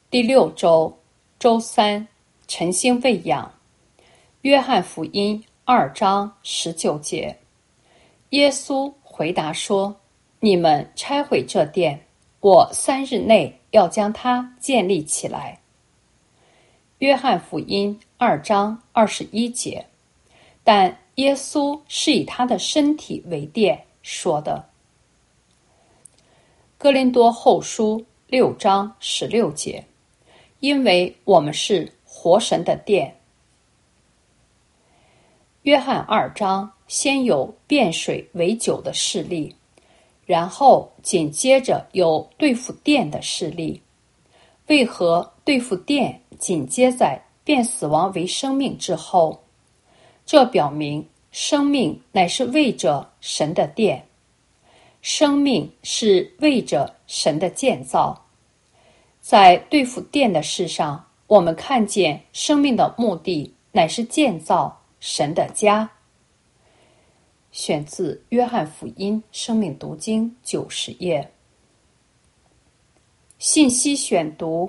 第6周周三，晨星喂养。约翰福音2章19节，耶稣回答说：你们拆毁这殿，我3日内要将它建立起来。约翰福音2章21节，但耶稣是以他的身体为殿说的。哥林多后书6章16节，因为我们是活神的殿。约翰2章先有变水为酒的事例，然后紧接着有对付殿的事例。为何对付殿紧接在变死亡为生命之后？这表明生命乃是为着神的殿，生命是为着神的建造。在对付殿的事上，我们看见生命的目的乃是建造神的家。选自约翰福音生命读经90页。信息选读：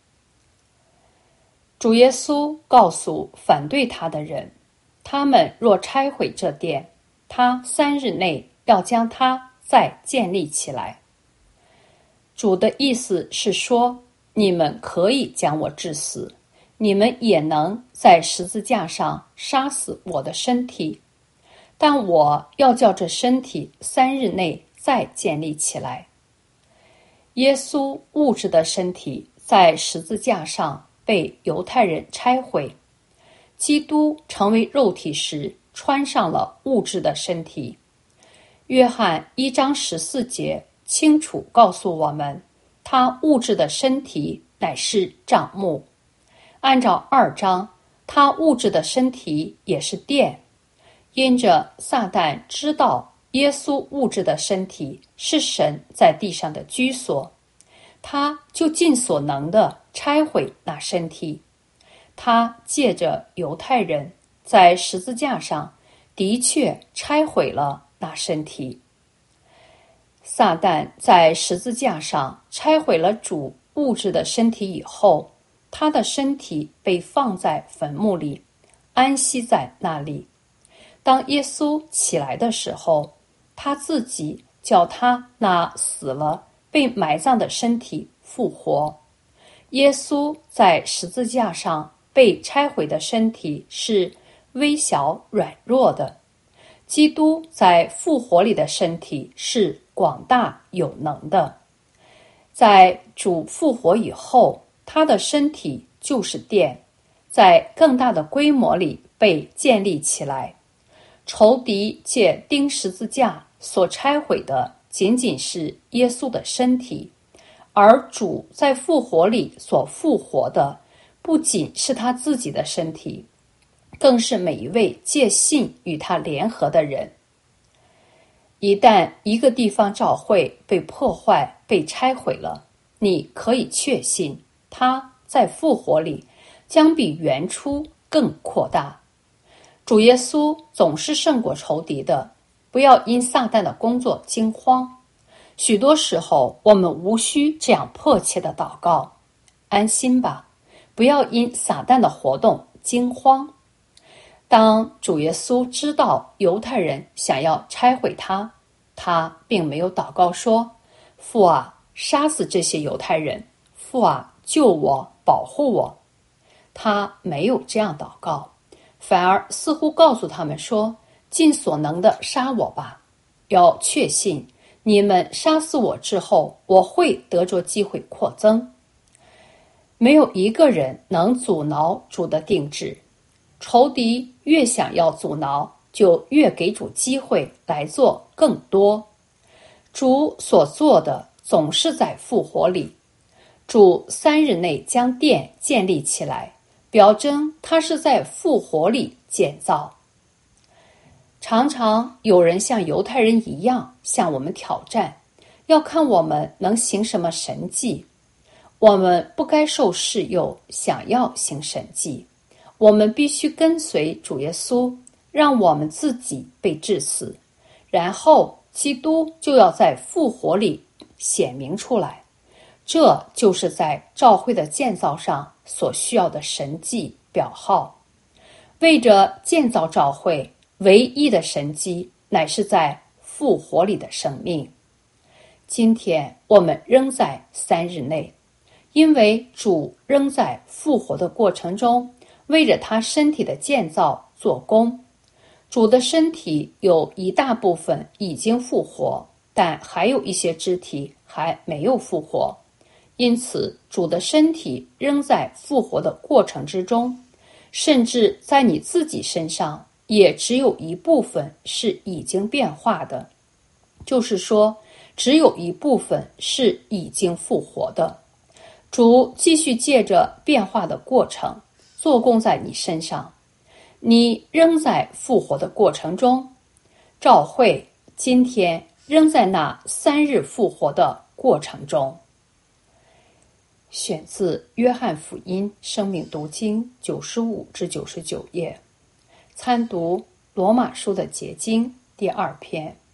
主耶稣告诉反对他的人，他们若拆毁这殿，他3日内要将它再建立起来。主的意思是说，你们可以将我治死，你们也能在十字架上杀死我的身体，但我要叫这身体3日内再建立起来。耶稣物质的身体在十字架上被犹太人拆毁，基督成为肉体时穿上了物质的身体。约翰1章14节清楚告诉我们，他物质的身体乃是帐幕。按照2章，他物质的身体也是殿。因着撒旦知道耶稣物质的身体是神在地上的居所，他就尽所能地拆毁那身体。他借着犹太人在十字架上的确拆毁了那身体。撒旦在十字架上拆毁了主物质的身体以后，他的身体被放在坟墓里，安息在那里。当耶稣起来的时候，他自己叫他那死了被埋葬的身体复活。耶稣在十字架上被拆毁的身体是微小软弱的，基督在复活里的身体是广大有能的。在主复活以后，他的身体就是殿，在更大的规模里被建立起来。仇敌借钉十字架所拆毁的仅仅是耶稣的身体，而主在复活里所复活的不仅是他自己的身体，更是每一位借信与他联合的人。一旦一个地方教会被破坏被拆毁了，你可以确信他在复活里将比原初更扩大。主耶稣总是胜过仇敌的，不要因撒旦的工作惊慌。许多时候我们无需这样迫切的祷告，安心吧，不要因撒旦的活动惊慌。当主耶稣知道犹太人想要拆毁他，他并没有祷告说，父啊，杀死这些犹太人，父啊，救我，保护我。他没有这样祷告，反而似乎告诉他们说，尽所能的杀我吧，要确信你们杀死我之后，我会得着机会扩增。没有一个人能阻挠主的定制，仇敌越想要阻挠，就越给主机会来做更多。主所做的总是在复活里，主3日内将殿建立起来，表征他是在复活里建造。常常有人像犹太人一样向我们挑战，要看我们能行什么神迹。我们不该受试诱想要行神迹，我们必须跟随主耶稣，让我们自己被治死，然后基督就要在复活里显明出来。 这就是在教会的建造上所需要的神迹表号。为着建造教会，唯一的神迹乃是在复活里的生命。今天我们仍在3日内，因为主仍在复活的过程中，为着他身体的建造做工。主的身体有一大部分已经复活，但还有一些肢体还没有复活，因此主的身体仍在复活的过程之中。甚至在你自己身上，也只有一部分是已经变化的，就是说，只有一部分是已经复活的。主继续借着变化的过程做工在你身上，你仍在复活的过程中。教会今天仍在那3日复活的过程中。选自约翰福音生命读经95至99页，参读罗马书的结经第2篇。